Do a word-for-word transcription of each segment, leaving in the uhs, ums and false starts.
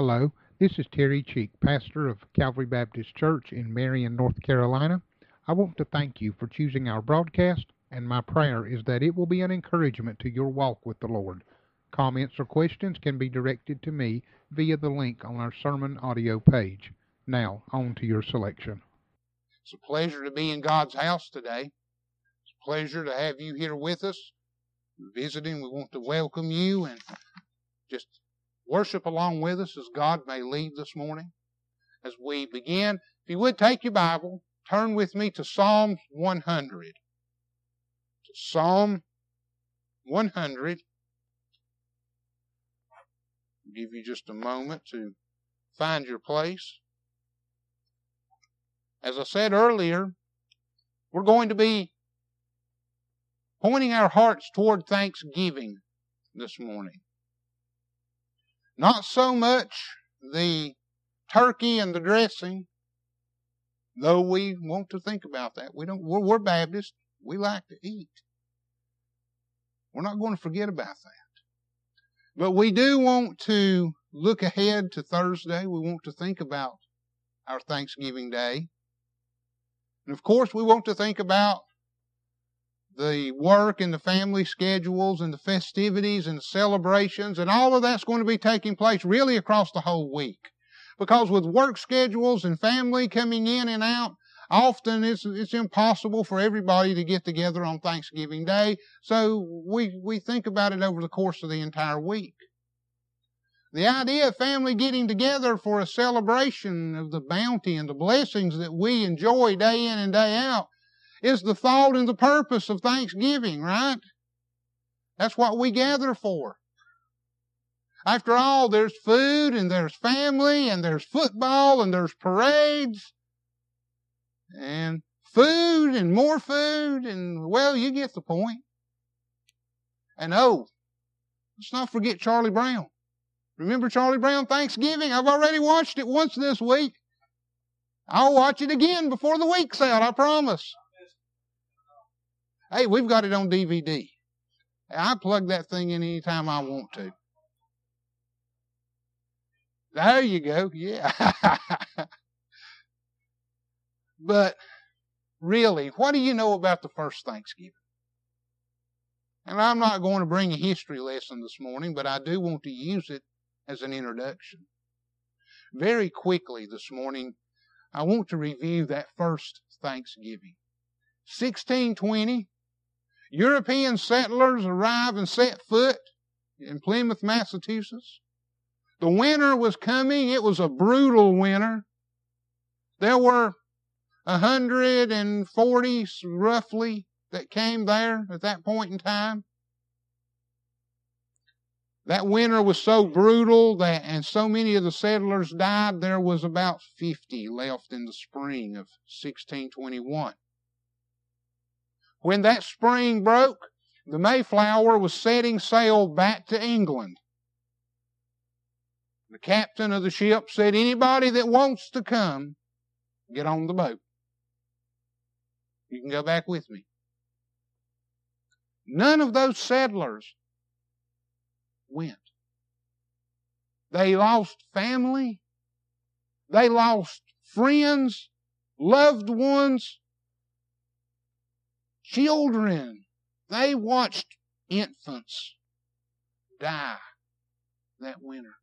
Hello, this is Terry Cheek, pastor of Calvary Baptist Church in Marion, North Carolina. I want to thank you for choosing our broadcast, and my prayer is that it will be an encouragement to your walk with the Lord. Comments or questions can be directed to me via the link on our sermon audio page. Now, on to your selection. It's a pleasure to be in God's house today. It's a pleasure to have you here with us. Visiting, we want to welcome you and just worship along with us as God may lead this morning. As we begin, if you would take your Bible, turn with me to Psalm one hundred. To Psalm one hundred. I'll give you just a moment to find your place. As I said earlier, we're going to be pointing our hearts toward Thanksgiving this morning. Not so much the turkey and the dressing, though we want to think about that. We don't. We're, we're Baptists. We like to eat. We're not going to forget about that. But we do want to look ahead to Thursday. We want to think about our Thanksgiving Day. And of course, we want to think about the work and the family schedules and the festivities and the celebrations, and all of that's going to be taking place really across the whole week. Because with work schedules and family coming in and out, often it's, it's impossible for everybody to get together on Thanksgiving Day, so we, we think about it over the course of the entire week. The idea of family getting together for a celebration of the bounty and the blessings that we enjoy day in and day out is the thought and the purpose of Thanksgiving, right? That's what we gather for. After all, there's food and there's family and there's football and there's parades and food and more food and, well, you get the point. And oh, let's not forget Charlie Brown. Remember Charlie Brown Thanksgiving? I've already watched it once this week. I'll watch it again before the week's out, I promise. Hey, we've got it on D V D. I plug that thing in anytime I want to. There you go. Yeah. But really, what do you know about the first Thanksgiving? And I'm not going to bring a history lesson this morning, but I do want to use it as an introduction. Very quickly this morning, I want to review that first Thanksgiving. sixteen twenty, European settlers arrive and set foot in Plymouth, Massachusetts. The winter was coming. It was a brutal winter. There were one hundred forty roughly that came there at that point in time. That winter was so brutal that, and so many of the settlers died, there was about fifty left in the spring of sixteen twenty-one. When that spring broke, the Mayflower was setting sail back to England. The captain of the ship said, anybody that wants to come, get on the boat. You can go back with me. None of those settlers went. They lost family. They lost friends, loved ones, children. They watched infants die that winter.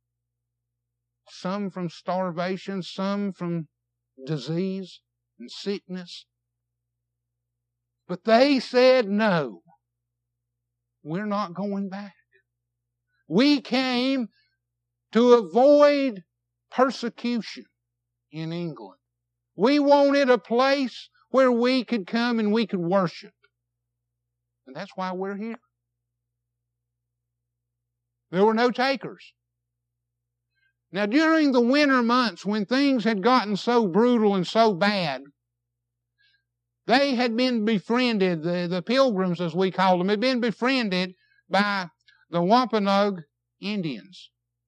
Some from starvation, some from disease and sickness. But they said, no, we're not going back. We came to avoid persecution in England. We wanted a place where we could come and we could worship. And that's why we're here. There were no takers. Now, during the winter months, when things had gotten so brutal and so bad, they had been befriended, the, the pilgrims, as we call them, had been befriended by the Wampanoag Indians.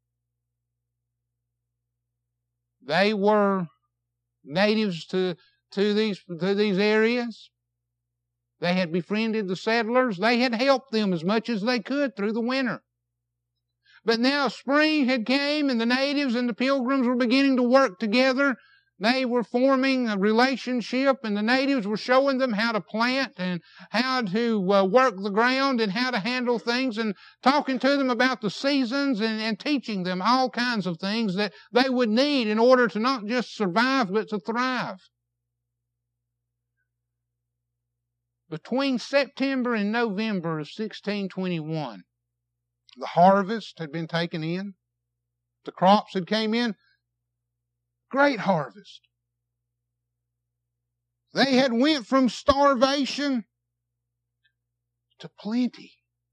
They were natives to, to, these, to these areas. They had befriended the settlers. They had helped them as much as they could through the winter. But now spring had came, and the natives and the pilgrims were beginning to work together. They were forming a relationship, and the natives were showing them how to plant and how to uh, work the ground and how to handle things, and talking to them about the seasons and, and teaching them all kinds of things that they would need in order to not just survive, but to thrive. Between September and November of sixteen twenty-one, the harvest had been taken in. The crops had came in. Great harvest. They had went from starvation to plenty.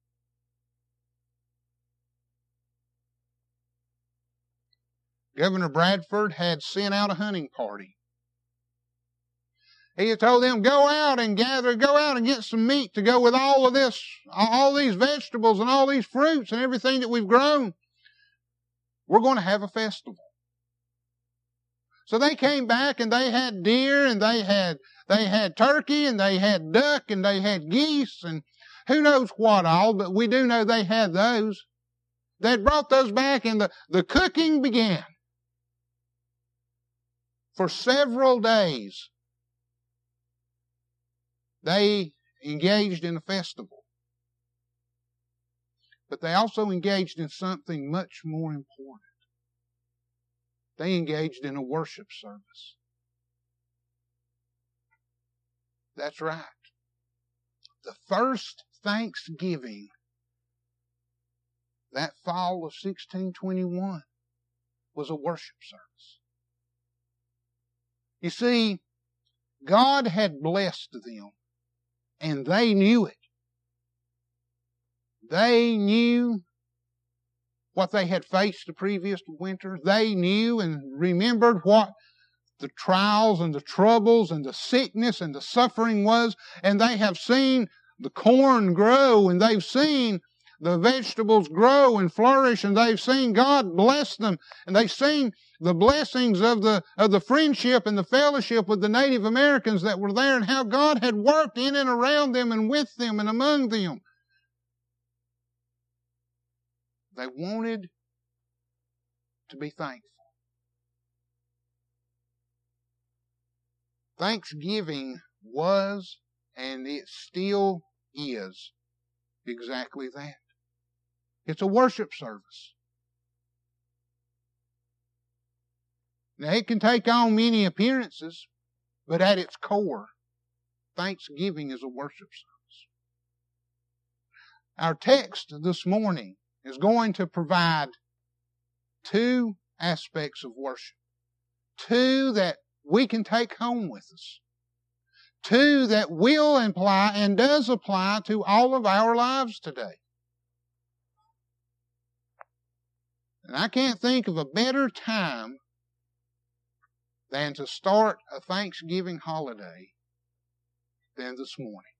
Governor Bradford had sent out a hunting party. He had told them, go out and gather, go out and get some meat to go with all of this, all these vegetables and all these fruits and everything that we've grown. We're going to have a festival. So they came back and they had deer and they had they had turkey and they had duck and they had geese and who knows what all, but we do know they had those. They had brought those back and the, the cooking began. For several days, they engaged in a festival. But they also engaged in something much more important. They engaged in a worship service. That's right. The first Thanksgiving, that fall of sixteen twenty-one, was a worship service. You see, God had blessed them, and they knew it. They knew what they had faced the previous winter. They knew and remembered what the trials and the troubles and the sickness and the suffering was. And they have seen the corn grow, and they've seen the vegetables grow and flourish, and they've seen God bless them, and they've seen the blessings of the, of the friendship and the fellowship with the Native Americans that were there, and how God had worked in and around them and with them and among them. They wanted to be thankful. Thanksgiving was, and it still is, exactly that. It's a worship service. Now, it can take on many appearances, but at its core, Thanksgiving is a worship service. Our text this morning is going to provide two aspects of worship. Two that we can take home with us. Two that will apply and does apply to all of our lives today. And I can't think of a better time than to start a Thanksgiving holiday than this morning.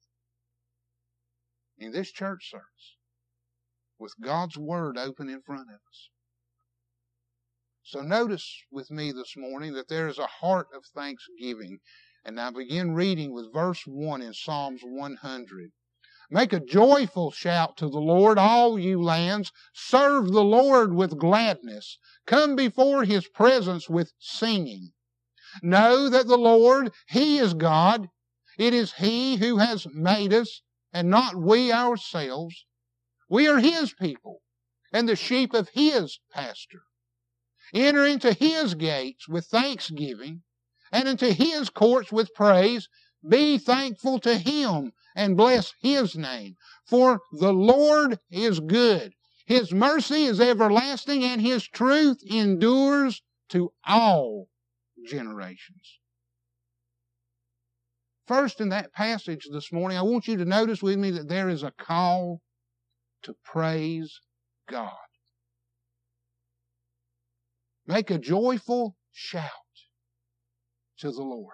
In this church service, with God's Word open in front of us. So notice with me this morning that there is a heart of thanksgiving. And I begin reading with verse one in Psalms one hundred. Make a joyful shout to the Lord, all you lands. Serve the Lord with gladness. Come before His presence with singing. Know that the Lord, He is God. It is He who has made us, and not we ourselves. We are His people, and the sheep of His pasture. Enter into His gates with thanksgiving, and into His courts with praise. Be thankful to Him, and bless His name. For the Lord is good. His mercy is everlasting, and His truth endures to all generations. First, in that passage this morning, I want you to notice with me that there is a call to praise God. Make a joyful shout to the Lord.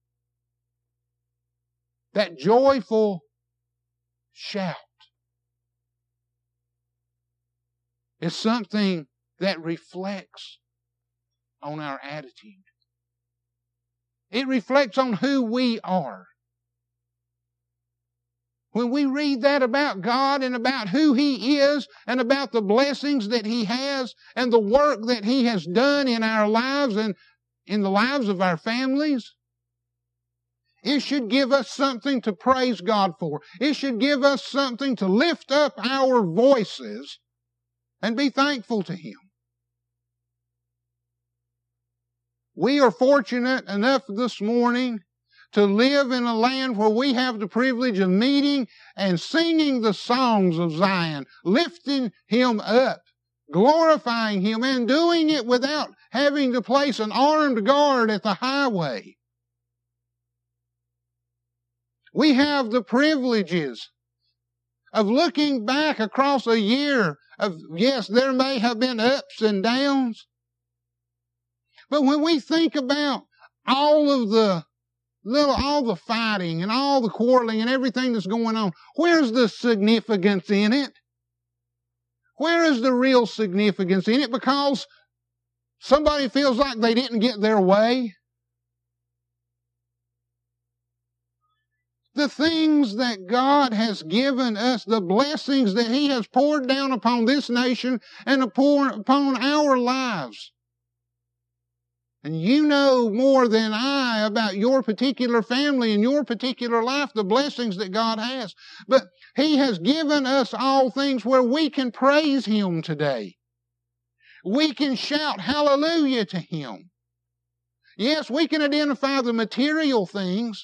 That joyful shout is something that reflects on our attitude. It reflects on who we are. When we read that about God and about who He is and about the blessings that He has and the work that He has done in our lives and in the lives of our families, it should give us something to praise God for. It should give us something to lift up our voices and be thankful to Him. We are fortunate enough this morning to live in a land where we have the privilege of meeting and singing the songs of Zion, lifting Him up, glorifying Him, and doing it without having to place an armed guard at the highway. We have the privileges of looking back across a year of, yes, there may have been ups and downs, but when we think about all of the little, all the fighting and all the quarreling and everything that's going on, where's the significance in it? Where is the real significance in it? Because somebody feels like they didn't get their way? The things that God has given us, the blessings that He has poured down upon this nation and upon our lives. And you know more than I about your particular family and your particular life, the blessings that God has. But He has given us all things where we can praise Him today. We can shout hallelujah to Him. Yes, we can identify the material things.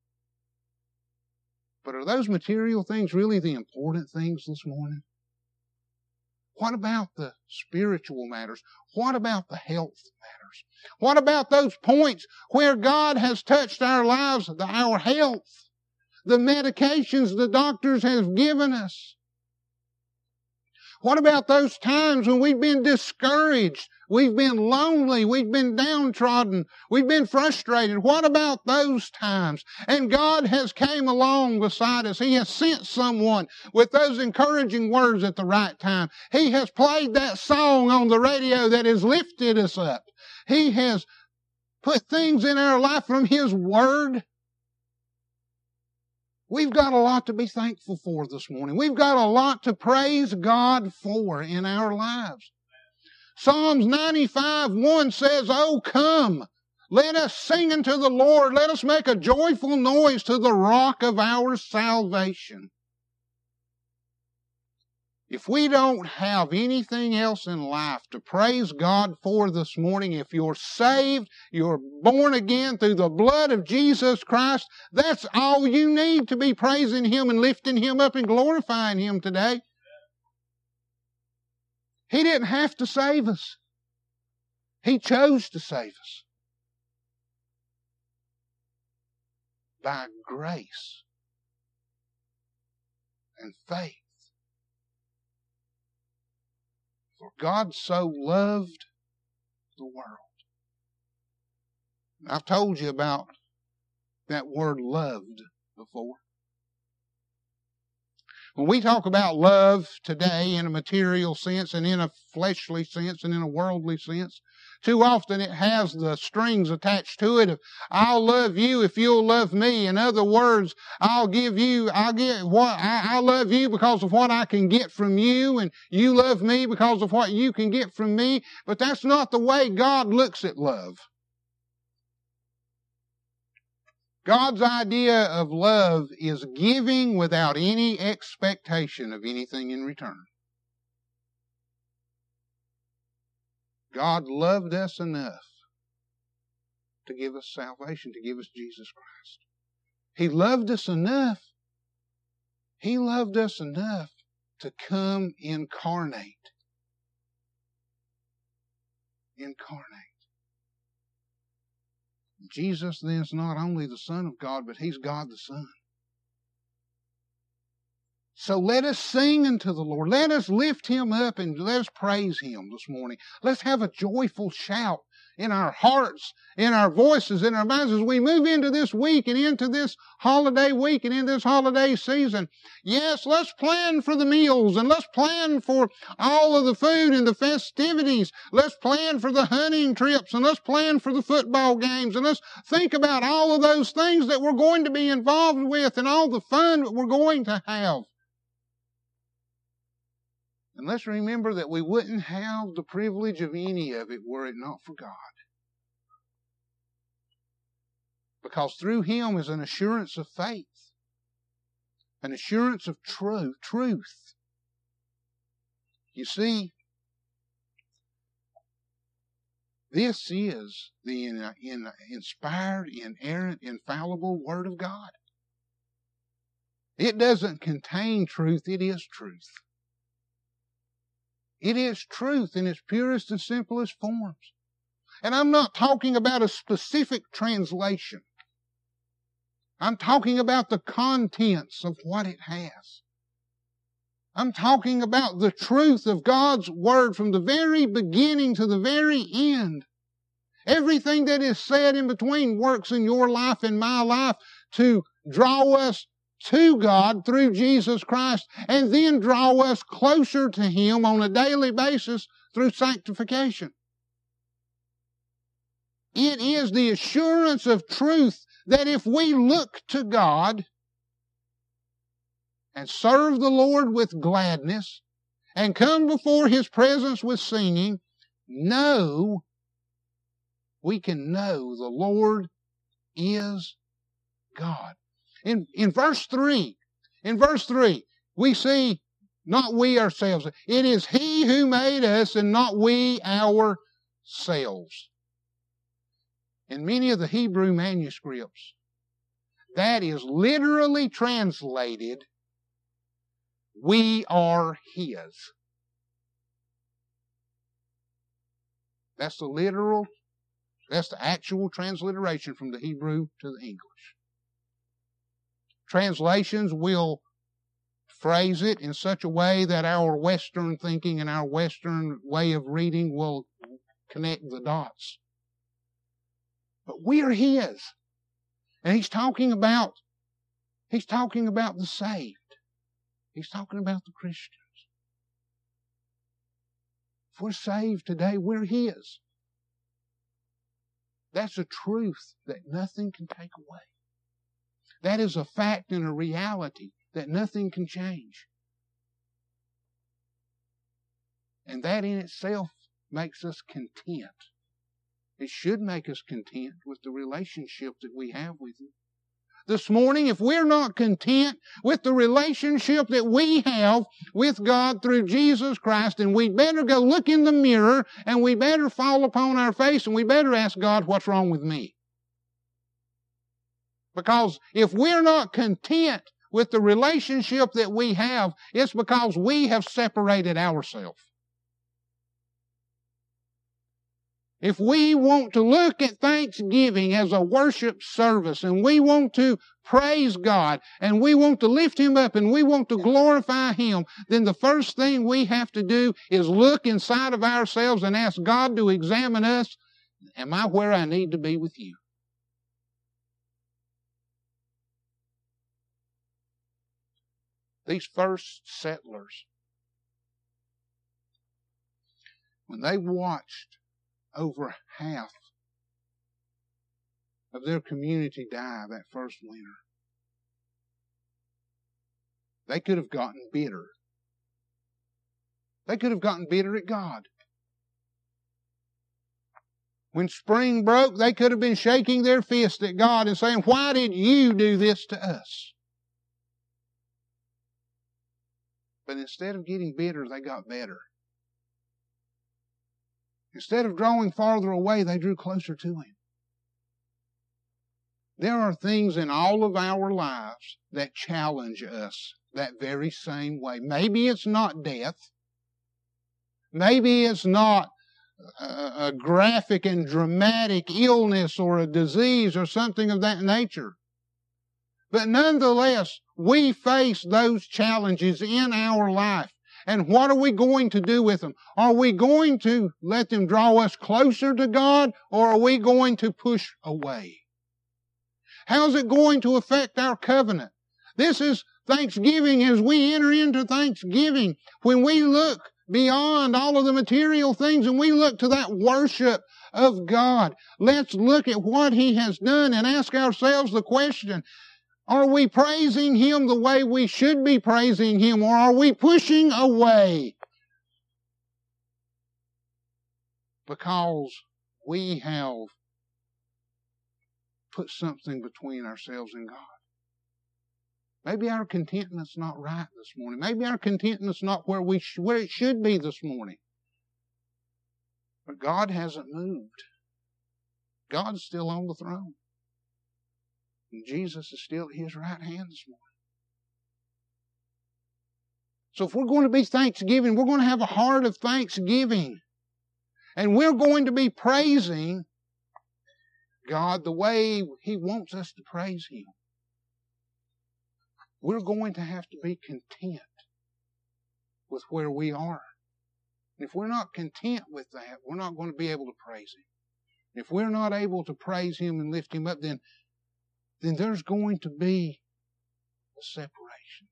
But are those material things really the important things this morning? What about the spiritual matters? What about the health matters? What about those points where God has touched our lives, our health, the medications the doctors have given us? What about those times when we've been discouraged, we've been lonely, we've been downtrodden, we've been frustrated? What about those times? And God has came along beside us. He has sent someone with those encouraging words at the right time. He has played that song on the radio that has lifted us up. He has put things in our life from His Word. We've got a lot to be thankful for this morning. We've got a lot to praise God for in our lives. Psalms ninety-five one says, "Oh, come, let us sing unto the Lord. Let us make a joyful noise to the rock of our salvation." If we don't have anything else in life to praise God for this morning, if you're saved, you're born again through the blood of Jesus Christ, that's all you need to be praising Him and lifting Him up and glorifying Him today. He didn't have to save us. He chose to save us. By grace and faith. For God so loved the world. I've told you about that word loved before. When we talk about love today in a material sense and in a fleshly sense and in a worldly sense, too often it has the strings attached to it of, I'll love you if you'll love me. In other words, I'll give you, I'll get what, I, I love you because of what I can get from you, and you love me because of what you can get from me. But that's not the way God looks at love. God's idea of love is giving without any expectation of anything in return. God loved us enough to give us salvation, to give us Jesus Christ. He loved us enough. He loved us enough to come incarnate. Incarnate. Jesus then is not only the Son of God, but He's God the Son. So let us sing unto the Lord. Let us lift Him up and let us praise Him this morning. Let's have a joyful shout in our hearts, in our voices, in our minds as we move into this week and into this holiday week and in this holiday season. Yes, let's plan for the meals and let's plan for all of the food and the festivities. Let's plan for the hunting trips and let's plan for the football games and let's think about all of those things that we're going to be involved with and all the fun that we're going to have. And let's remember that we wouldn't have the privilege of any of it were it not for God. Because through Him is an assurance of faith, an assurance of truth. truth. You see, this is the in, in, inspired, inerrant, infallible Word of God. It doesn't contain truth, it is truth. It is truth in its purest and simplest forms. And I'm not talking about a specific translation. I'm talking about the contents of what it has. I'm talking about the truth of God's Word from the very beginning to the very end. Everything that is said in between works in your life and my life to draw us to God through Jesus Christ and then draw us closer to Him on a daily basis through sanctification. It is the assurance of truth that if we look to God and serve the Lord with gladness and come before His presence with singing, know, we can know the Lord is God. In, in verse three, in verse three, we see not we ourselves. It is He who made us and not we ourselves. In many of the Hebrew manuscripts, that is literally translated, we are His. That's the literal, that's the actual transliteration from the Hebrew to the English. Translations will phrase it in such a way that our Western thinking and our Western way of reading will connect the dots. But we are His. And He's talking about, He's talking about the saved. He's talking about the Christians. If we're saved today, we're His. That's a truth that nothing can take away. That is a fact and a reality that nothing can change. And that in itself makes us content. It should make us content with the relationship that we have with Him. This morning, if we're not content with the relationship that we have with God through Jesus Christ, then we'd better go look in the mirror and we better fall upon our face and we better ask God, what's wrong with me? Because if we're not content with the relationship that we have, it's because we have separated ourselves. If we want to look at Thanksgiving as a worship service and we want to praise God and we want to lift Him up and we want to glorify Him, then the first thing we have to do is look inside of ourselves and ask God to examine us. Am I where I need to be with You? These first settlers, when they watched over half of their community die that first winter, they could have gotten bitter. They could have gotten bitter at God. When spring broke, they could have been shaking their fist at God and saying, why did You do this to us? But instead of getting bitter, they got better. Instead of drawing farther away, they drew closer to Him. There are things in all of our lives that challenge us that very same way. Maybe it's not death. Maybe it's not a, a graphic and dramatic illness or a disease or something of that nature. But nonetheless, we face those challenges in our life. And what are we going to do with them? Are we going to let them draw us closer to God, or are we going to push away? How's it going to affect our covenant? This is Thanksgiving. As we enter into Thanksgiving, when we look beyond all of the material things and we look to that worship of God, let's look at what He has done and ask ourselves the question, are we praising Him the way we should be praising Him, or are we pushing away because we have put something between ourselves and God? Maybe our contentment's not right this morning. Maybe our contentment's not where we sh- where it should be this morning. But God hasn't moved. God's still on the throne. And Jesus is still at His right hand this morning. So if we're going to be thanksgiving, we're going to have a heart of thanksgiving. And we're going to be praising God the way He wants us to praise Him. We're going to have to be content with where we are. And if we're not content with that, we're not going to be able to praise Him. If we're not able to praise Him and lift Him up, then then there's going to be a separation.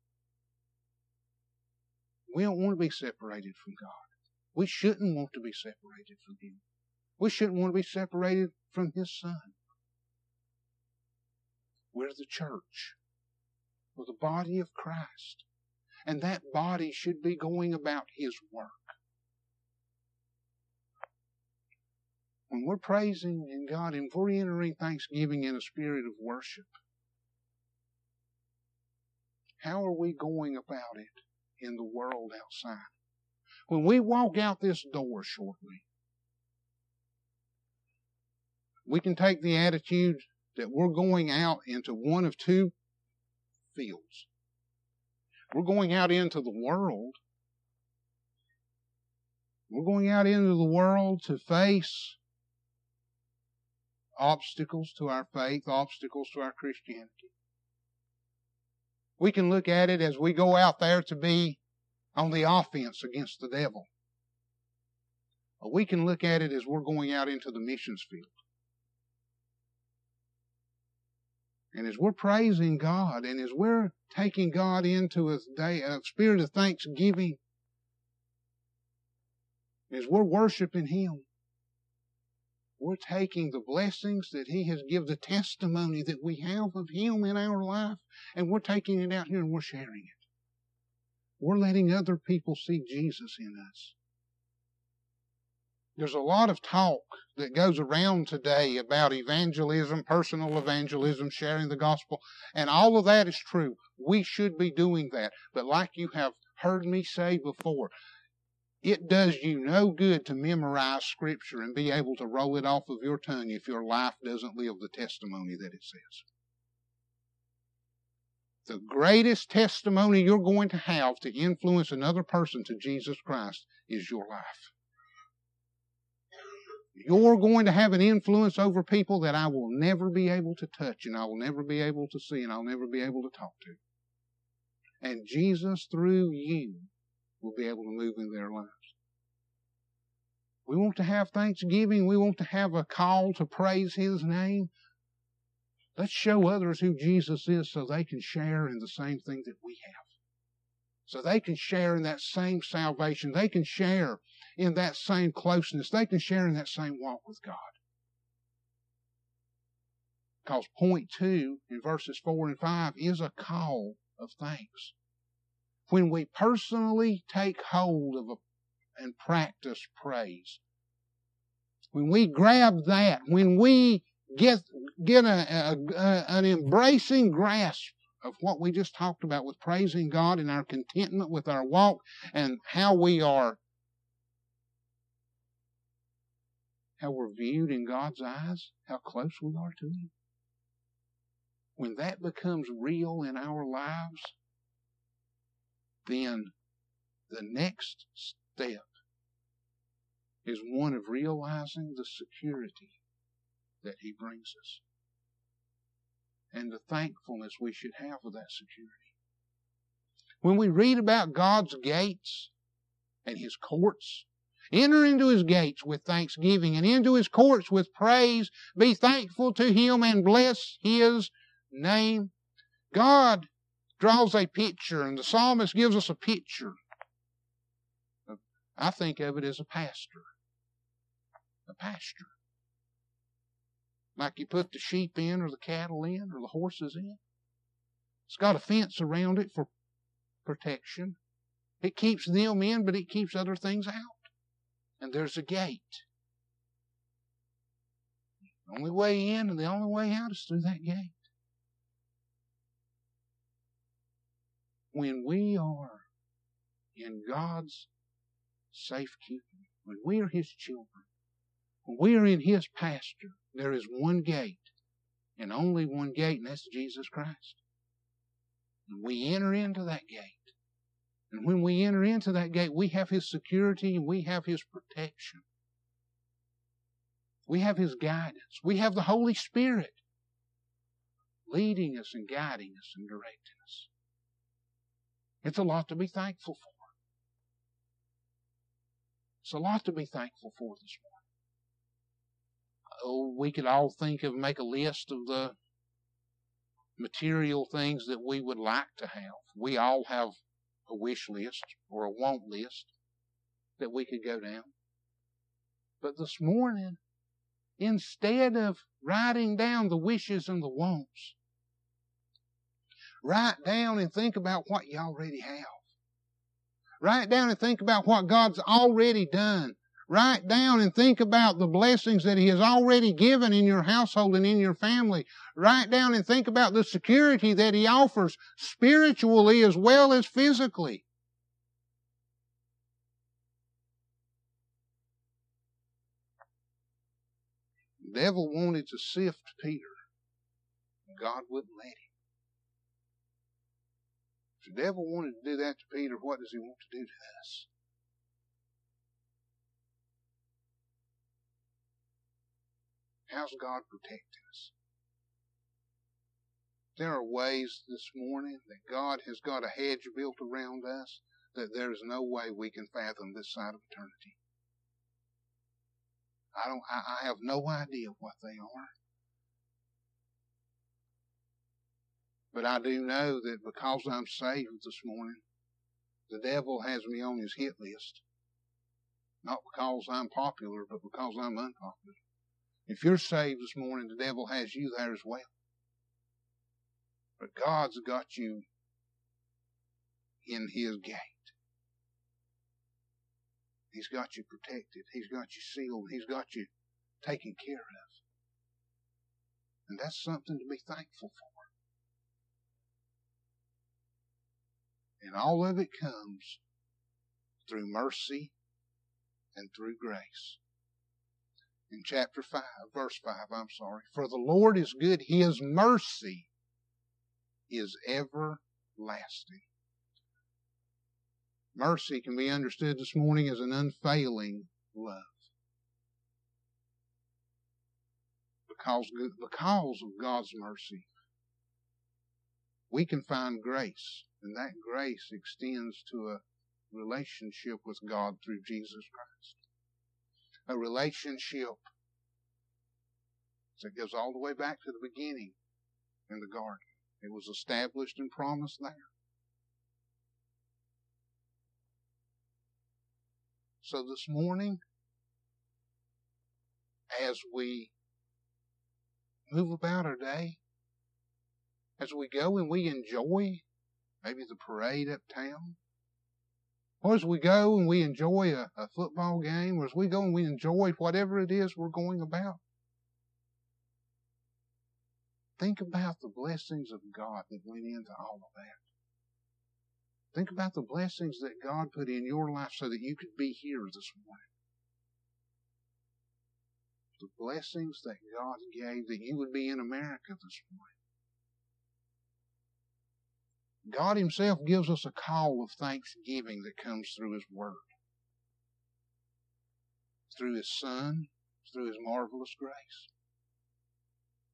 We don't want to be separated from God. We shouldn't want to be separated from Him. We shouldn't want to be separated from His Son. We're the church. We're the body of Christ. And that body should be going about His work. When we're praising in God and we're entering Thanksgiving in a spirit of worship, how are we going about it in the world outside? When we walk out this door shortly, we can take the attitude that we're going out into one of two fields. We're going out into the world. We're going out into the world to face obstacles to our faith, obstacles to our Christianity. We can look at it as we go out there to be on the offense against the devil. Or we can look at it as we're going out into the missions field. And as we're praising God, and as we're taking God into a day, a spirit of thanksgiving, as we're worshiping Him, we're taking the blessings that He has given, the testimony that we have of Him in our life, and we're taking it out here and we're sharing it. We're letting other people see Jesus in us. There's a lot of talk that goes around today about evangelism, personal evangelism, sharing the gospel, and all of that is true. We should be doing that. But like you have heard me say before, it does you no good to memorize Scripture and be able to roll it off of your tongue if your life doesn't live the testimony that it says. The greatest testimony you're going to have to influence another person to Jesus Christ is your life. You're going to have an influence over people that I will never be able to touch, and I will never be able to see, and I'll never be able to talk to. And Jesus, through you, will be able to move in their lives. We want to have thanksgiving. We want to have a call to praise His name. Let's show others who Jesus is so they can share in the same thing that we have. So they can share in that same salvation. They can share in that same closeness. They can share in that same walk with God. Because point two in verses four and five is a call of thanks. When we personally take hold of a, and practice praise, when we grab that, when we get get a, a, a, an embracing grasp of what we just talked about with praising God and our contentment with our walk and how we are, how we're viewed in God's eyes, how close we are to Him. When that becomes real in our lives, then the next step is one of realizing the security that He brings us and the thankfulness we should have for that security. when we read about God's gates and His courts, enter into His gates with thanksgiving and into His courts with praise. Be thankful to Him and bless His name. God draws a picture, and the psalmist gives us a picture. I think of it as a pasture. A pasture. Like you put the sheep in, or the cattle in, or the horses in. It's got a fence around it for protection. It keeps them in, but it keeps other things out. And there's a gate. The only way in and the only way out is through that gate. When we are in God's safekeeping, when we are His children, when we are in His pasture, there is one gate, and only one gate, and that's Jesus Christ. And we enter into that gate. And when we enter into that gate, we have His security and we have His protection. We have His guidance. We have the Holy Spirit leading us and guiding us and directing us. It's a lot to be thankful for. It's a lot to be thankful for this morning. Oh, we could all think of, make a list of the material things that we would like to have. We all have a wish list or a want list that we could go down. But this morning, instead of writing down the wishes and the wants, write down and think about what you already have. Write down and think about what God's already done. Write down and think about the blessings that He has already given in your household and in your family. Write down and think about the security that He offers spiritually as well as physically. The devil wanted to sift Peter. God wouldn't let him. If the devil wanted to do that to Peter, what does he want to do to us? How's God protecting us? There are ways this morning that God has got a hedge built around us that there's no way we can fathom this side of eternity. I don't. I, I have no idea what they are. But I do know that because I'm saved this morning, the devil has me on his hit list. Not because I'm popular, but because I'm unpopular. If you're saved this morning, the devil has you there as well. But God's got you in His gate. He's got you protected. He's got you sealed. He's got you taken care of. And that's something to be thankful for. And all of it comes through mercy and through grace. In chapter five, verse five, I'm sorry. For the Lord is good. His mercy is everlasting. Mercy can be understood this morning as an unfailing love. Because, because of God's mercy, we can find grace. And that grace extends to a relationship with God through Jesus Christ. A relationship that goes all the way back to the beginning in the garden. It was established and promised there. So this morning, as we move about our day, as we go and we enjoy maybe the parade uptown, or as we go and we enjoy a, a football game, or as we go and we enjoy whatever it is we're going about, think about the blessings of God that went into all of that. Think about the blessings that God put in your life so that you could be here this morning. The blessings that God gave that you would be in America this morning. God Himself gives us a call of thanksgiving that comes through His Word. Through His Son, through His marvelous grace.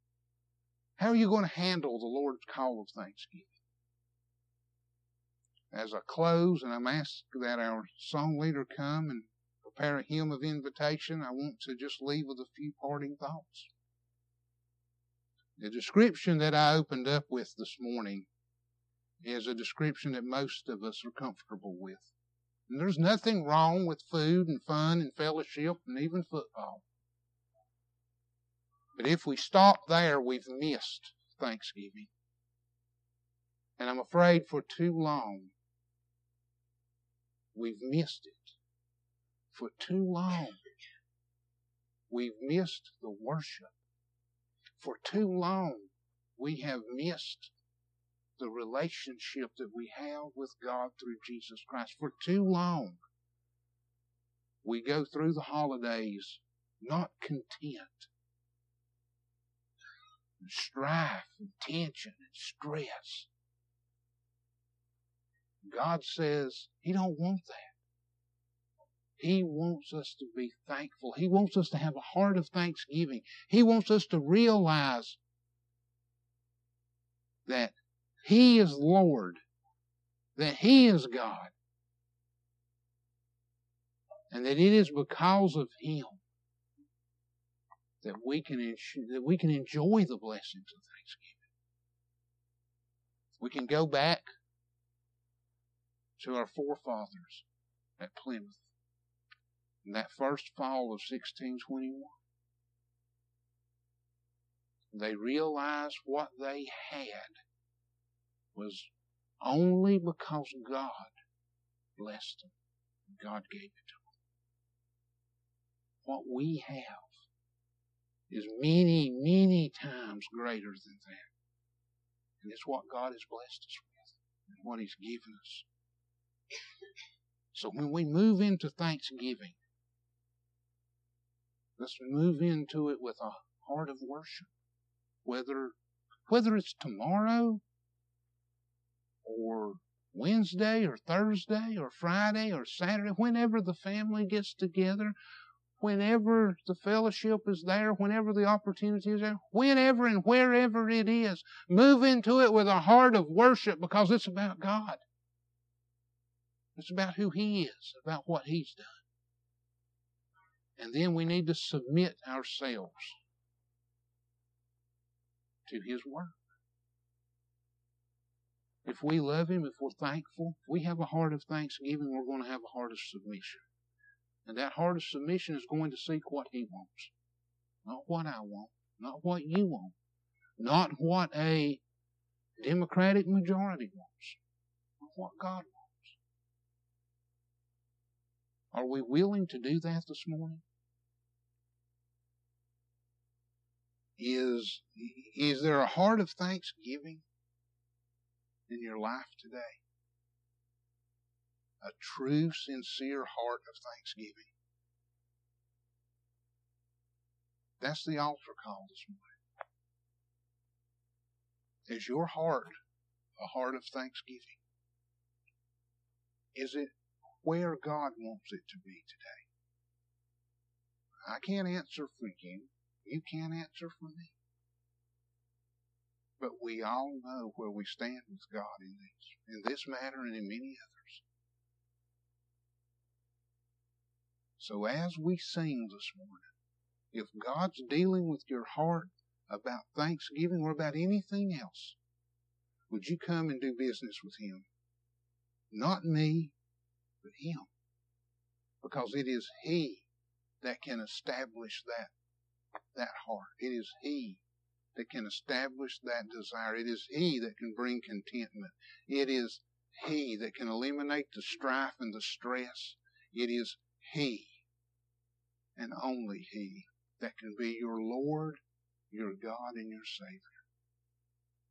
How are you going to handle the Lord's call of thanksgiving? as I close, and I'm asked that our song leader come and prepare a hymn of invitation, I want to just leave with a few parting thoughts. The description that I opened up with this morning is a description that most of us are comfortable with. And there's nothing wrong with food and fun and fellowship and even football. But if we stop there, we've missed Thanksgiving. And I'm afraid for too long, we've missed it. For too long, we've missed the worship. For too long, we have missed the relationship that we have with God through Jesus Christ. For too long, we go through the holidays not content. And strife and tension and stress. God says He don't want that. He wants us to be thankful. He wants us to have a heart of thanksgiving. He wants us to realize that He is Lord, that He is God, and that it is because of Him that we can ensure, that we can enjoy the blessings of Thanksgiving. We can go back to our forefathers at Plymouth in that first fall of sixteen twenty-one. They realized what they had was only because God blessed them. God gave it to them. What we have is many, many times greater than that. And it's what God has blessed us with and what He's given us. So when we move into Thanksgiving, let's move into it with a heart of worship. Whether, whether it's tomorrow or Wednesday or Thursday or Friday or Saturday, whenever the family gets together, whenever the fellowship is there, whenever the opportunity is there, whenever and wherever it is, move into it with a heart of worship because it's about God. It's about who He is, about what He's done. And then we need to submit ourselves to His Word. If we love Him, if we're thankful, if we have a heart of thanksgiving, we're going to have a heart of submission. And that heart of submission is going to seek what He wants. Not what I want. Not what you want. Not what a Democratic majority wants. Not what God wants. Are we willing to do that this morning? Is, is there a heart of thanksgiving in your life today? A true, sincere heart of thanksgiving. That's the altar call this morning. Is your heart a heart of thanksgiving? Is it where God wants it to be today? I can't answer for you. You can't answer for me. But we all know where we stand with God in this, in this matter and in many others. So as we sing this morning, if God's dealing with your heart about thanksgiving or about anything else, would you come and do business with Him? Not me, but Him. Because it is He that can establish that, that heart. It is He that can establish that desire. It is He that can bring contentment. It is He that can eliminate the strife and the stress. It is He, and only He, that can be your Lord, your God, and your Savior.